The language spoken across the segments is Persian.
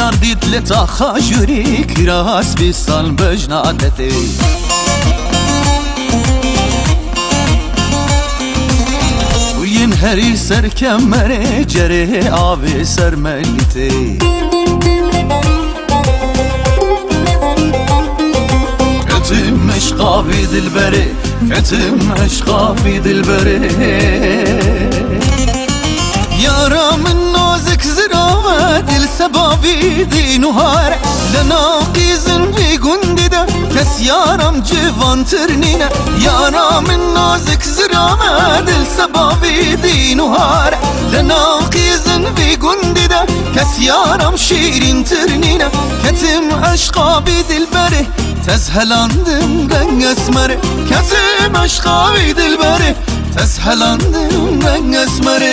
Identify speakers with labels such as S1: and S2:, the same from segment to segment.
S1: نردید لتا خاجوری کراس بی سال بجنادتی وین هری سر کمره جره آوی سر ملیتی كتم عشقا في دلبري كتم عشقا في دلبري يارا من نازك زراوة دل سبابي دي نهار لناقيز في قنددة كس يارم جوان ترنينة يارا من نازك زراوة دل سبابي دي نهار لناقيز في قنددة كس يارم شيرين ترنينة كتم عشقا في دلبري تزهلانdım renk esmeri Kesim aşka bir dilberi Tezhelandım renk esmeri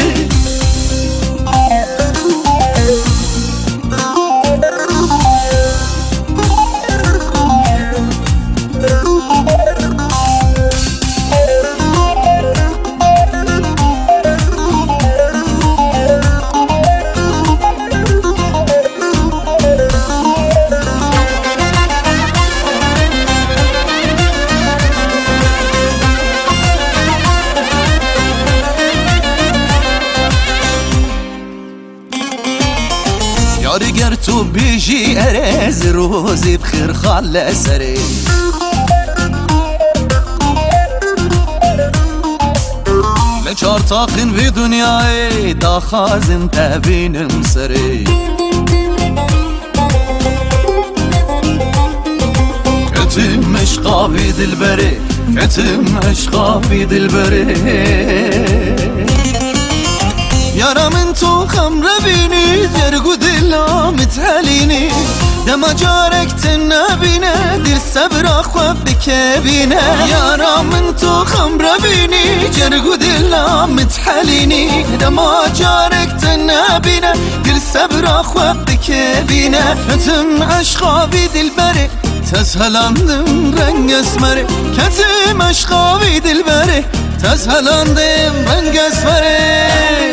S1: یاری گر تو بیجی ارز روزی بخیر خال سری لچار تاقین وی دنیای دا خازن تبینم سری کتم عشقا بی دلبری کتم عشقا بی دلبری يارا من تو خمر بيني جرقو دلا متهليني دما جارك تنبينه دير صبر اخوف بكبينه يارا من تو خمر بيني جرقو دلا متهليني دما جارك تنبينه دير صبر اخوف بكبينه كتم عشقا في دلبري تزهلانdım renk esmeri كتم عشقا في دلبري تزهلانdım renk esmeri